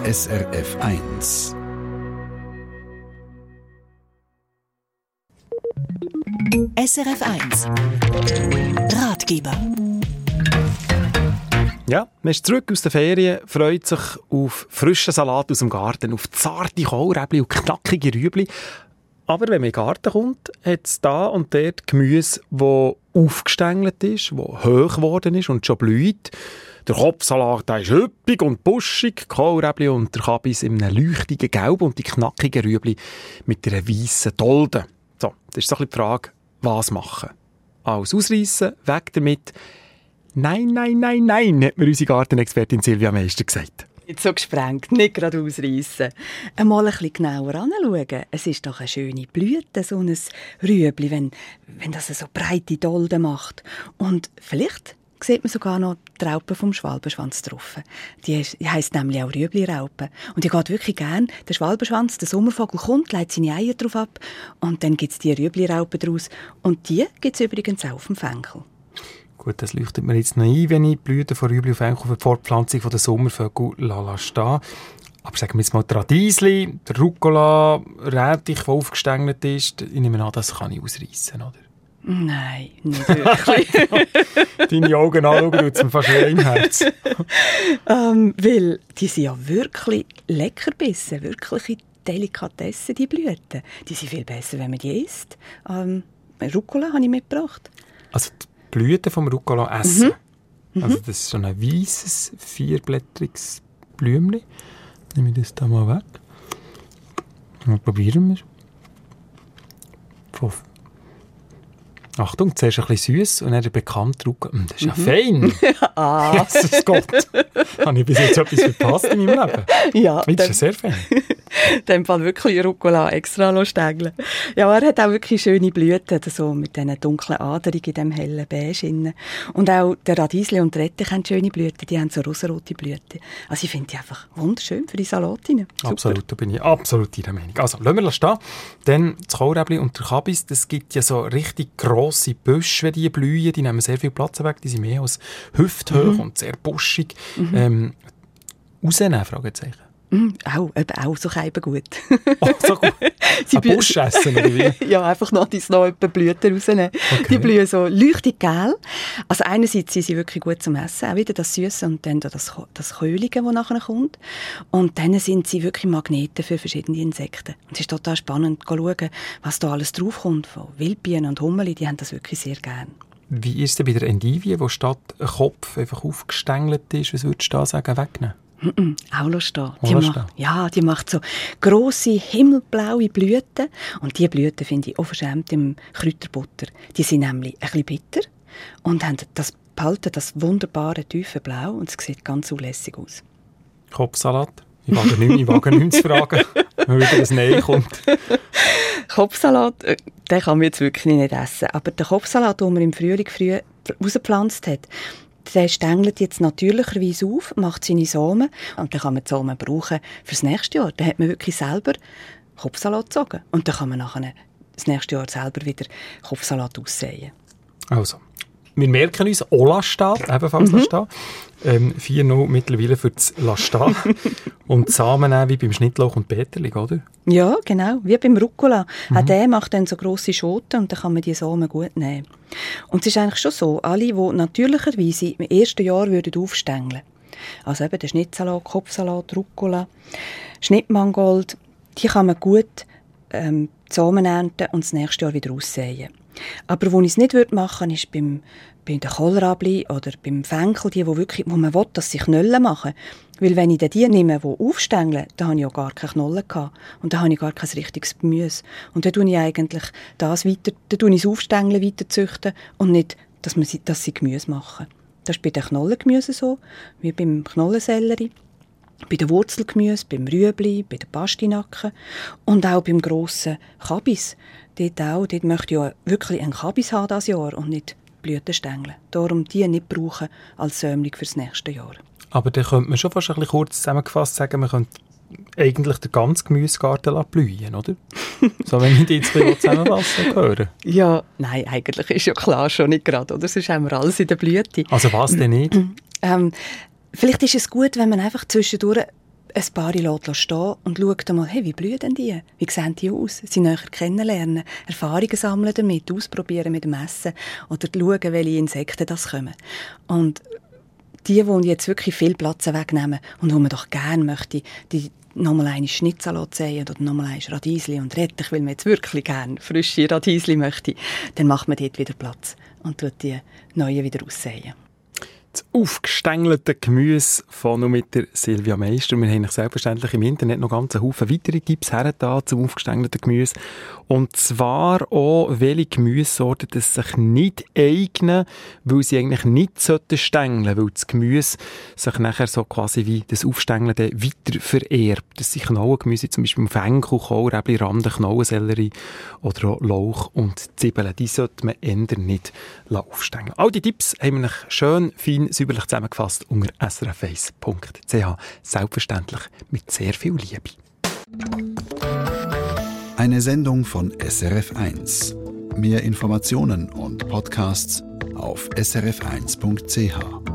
SRF 1. SRF 1 Ratgeber. Ja, man ist zurück aus den Ferien, freut sich auf frischen Salat aus dem Garten, auf zarte Kohlräbli und knackige Rüebli. Aber wenn man in den Garten kommt, hat es da und dort Gemüse, das aufgestängelt ist, das hoch geworden ist und schon blüht. Der Kopfsalat der ist üppig und buschig, die Kohlräbli und der Kabis in einem leuchtigen Gelb und die knackigen Rüebli mit einer weissen Dolde. So, das ist so ein bisschen die Frage, was machen? Alles ausreissen, weg damit. Nein, nein, nein, nein, hat mir unsere Gartenexpertin Silvia Meister gesagt. Nicht so gesprengt, nicht gerade ausreissen. Einmal ein bisschen genauer anschauen. Es ist doch eine schöne Blüte, so ein Rüebli, wenn das so breite Dolde macht. Und vielleicht sieht man sogar noch die Raupe vom Schwalbenschwanz drauf. Die heisst nämlich auch Rüebli-Raupe. Und die geht wirklich gern. Der Schwalbenschwanz, der Sommervogel, kommt, legt seine Eier drauf ab und dann gibt es die Rüebli-Raupe daraus. Und die gibt es übrigens auch auf dem Fenchel. Gut, das leuchtet mir jetzt noch ein, wenn ich die Blüten von Rüebli und Fenchel für die Fortpflanzung der Sommervögel stehen. Aber sagen wir jetzt mal, die Radiesli, der Rucola, Rettich, der aufgestängelt ist, ich nehme an, das kann ich ausreissen, oder? Nein, nicht wirklich. Deine Augen anschauen, tut es mir fast weh im Herz. Weil die sind ja wirklich lecker bissen, wirkliche Delikatessen, die Blüten. Die sind viel besser, wenn man die isst. Rucola habe ich mitgebracht. Also die Blüten vom Rucola essen? Also das ist so ein weisses, vierblättriges Blümchen. Nehme ich das da mal weg. Mal probieren wir. Achtung, zuerst ein bisschen süß und dann der bekannte Rucola. Das ist ja fein. Jesus Gott. Habe ich bis jetzt etwas verpasst in meinem Leben? Ja. Das ist ja sehr fein. In dem Fall wirklich Rucola extra stängeln. Ja, er hat auch wirklich schöne Blüten, so mit diesen dunklen Aderungen in diesem hellen Beige innen. Und auch der Radiesli und der Rettich haben schöne Blüten, die haben so rosarote Blüten. Also ich finde die einfach wunderschön für die Salatine. Absolut, da bin ich absolut Ihrer Meinung. Also, lassen wir stehen. Dann das Kohlräbli und der Kabis, das gibt ja so richtig grosse Büsche, wenn die blühen. Die nehmen sehr viel Platz weg, die sind mehr als hüfthoch und sehr buschig. Rausnehmen, Fragezeichen. Auch so gut. Oh, so gut. Ein Busch essen, oder wie? Ja, einfach noch Blüten rausnehmen. Okay. Die blühen so leuchtig gel. Also einerseits sind sie wirklich gut zum Essen, auch wieder das Süße und dann das Köhlige, das nachher kommt. Und dann sind sie wirklich Magneten für verschiedene Insekten. Und es ist total spannend zu schauen, was da alles draufkommt. Von Wildbienen und Hummeln, die haben das wirklich sehr gern. Wie ist es bei der Endivie, wo statt ein Kopf einfach aufgestängelt ist? Was würdest du da sagen, wegnehmen? Auch stehen. Die macht so grosse, himmelblaue Blüten. Und diese Blüten finde ich auch verschämt im Kräuterbutter. Die sind nämlich ein bisschen bitter und behalten das wunderbare, tiefe Blau. Und es sieht ganz unlässig aus. Kopfsalat? Ich wage nicht zu fragen, wenn wieder das Nein kommt. Kopfsalat, den kann man jetzt wirklich nicht essen. Aber der Kopfsalat, den man im Frühling früh rausgepflanzt hat, der stängelt jetzt natürlicherweise auf, macht seine Samen und dann kann man die Samen brauchen fürs nächste Jahr. Dann hat man wirklich selber Kopfsalat gezogen und dann kann man nachher das nächste Jahr selber wieder Kopfsalat aussäen. Also, wir merken uns, Ola steht, ebenfalls stehen. 4-0 mittlerweile für das Lastehen. Und die Samen auch wie beim Schnittlauch und Peterli, oder? Ja, genau, wie beim Rucola. Auch der macht dann so grosse Schoten und dann kann man die Samen gut nehmen. Und es ist eigentlich schon so, alle, die natürlicherweise im ersten Jahr aufstängeln würden, also eben der Schnittsalat, Kopfsalat, Rucola, Schnittmangold, die kann man gut die Samen ernten und das nächste Jahr wieder aussäen. Aber wo ich es nicht machen würde, ist bei den Kohlräbli oder beim Fenchel, wo man will, dass sie Knollen machen. Weil wenn ich die nehme, die aufstängeln, dann habe ich ja gar keine Knollen gehabt. Und dann habe ich gar kein richtiges Gemüse. Und dann tue ich eigentlich das Aufstängeln weiter züchten und nicht, dass sie Gemüse machen. Das ist bei den Knollengemüsen so, wie beim Knollensellerie, bei den Wurzelgemüse, beim Rüebli, bei den Pastinaken und auch beim grossen Kabis. Dort möchte ich ja wirklich einen Kabis haben dieses Jahr und nicht Blütenstängel. Darum die nicht brauchen als Säumling fürs nächste Jahr. Aber dann könnte man schon fast ein bisschen kurz zusammengefasst sagen, man könnte eigentlich den ganzen Gemüsegarten blühen, oder? So, wenn ich die jetzt zusammenfassen höre. Ja, nein, eigentlich ist ja klar schon nicht gerade, oder? Sonst haben wir alles in der Blüte. Also was denn nicht? Vielleicht ist es gut, wenn man einfach zwischendurch ein paar stehen und schaut mal, hey, wie blühen denn die? Wie sehen die aus? Sie näher kennenlernen, Erfahrungen sammeln damit, ausprobieren mit dem Essen oder schauen, welche Insekten das kommen. Und die jetzt wirklich viel Platz wegnehmen und wo man doch gerne möchte, die nochmal eine Schnitzel säen oder nochmal ein Radiesli und Rettich, weil man jetzt wirklich gerne frische Radiesli möchte, dann macht man dort wieder Platz und tut die neuen wieder aussäen. Das aufgestängelte Gemüse von und mit der Silvia Meister. Wir haben selbstverständlich im Internet noch ganz einen Haufen weitere Tipps hergetan zum aufgestängelten Gemüse. Und zwar auch, welche Gemüsesorten das sich nicht eignen, weil sie eigentlich nicht stängeln sollten, weil das Gemüse sich nachher so quasi wie das Aufstängelte weiter vererbt. Das sind Knollengemüse, zum Beispiel Fenchel, Kohlräbli, Randen, Knollensellerie oder auch Lauch und Zwiebeln. Die sollte man eher nicht aufstängeln. All die Tipps haben wir schön fein säuberlich zusammengefasst unter srf1.ch. Selbstverständlich mit sehr viel Liebe. Eine Sendung von SRF1. Mehr Informationen und Podcasts auf srf1.ch.